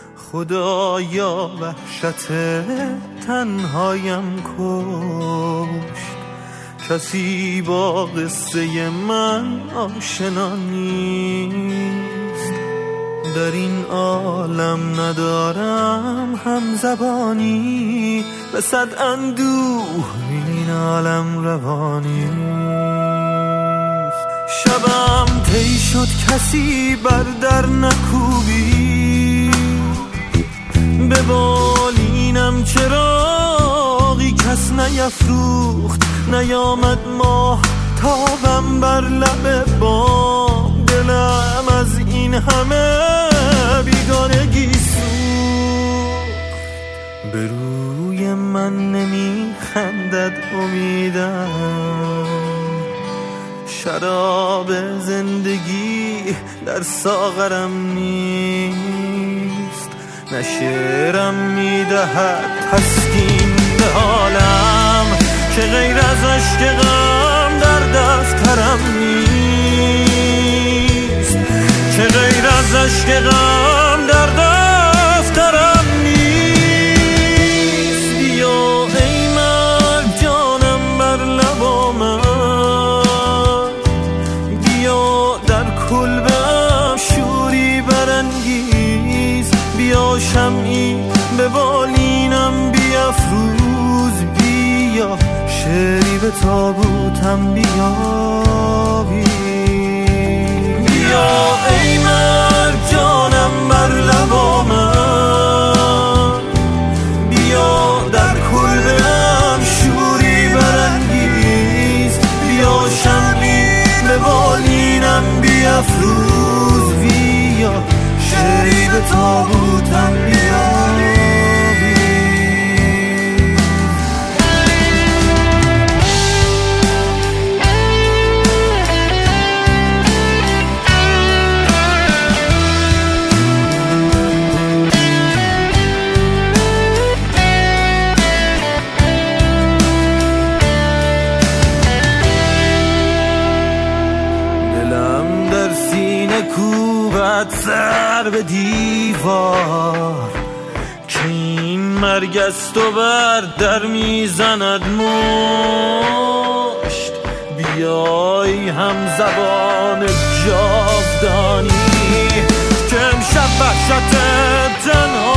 خدایا وحشت تنهایم کشت. کسی با قصه من آشنا نیست. در این عالم ندارم هم زبانی، به صد اندوه این عالم روانی. شبم طی شد کسی بر در نکوبی، به بالینم چراغی کس نیفروخت. نیامد ماه تابم بر لب بام، دلم از این همه بیگانگی سوخت. به روی من نمیخندد امیدم، شراب زندگی در ساغرم نیست. نه شعرم میدهد تسکین به حالم، که غیر از عشق غم در دفترم نیست. که غیر از عشق غم در دفترم نیست. بیا ای مرد جانم بر لب من، بیا در کلبم شوری برانگیز. بیا شمعی به بالینم بیفروز، بیا شعری به تابوتم بیاوی. بیا ای مرد جانم بر لب من، بیا در کلبم شوری برانگیز. بیا شمعی به بالینم بیفروز، بیا شعری به تابوتم بیاوی. کوبت سر به دیوار، که این مرگ است و بر در میزند مشت. بیای هم زبان جاودانی، که امشب وحشت تنها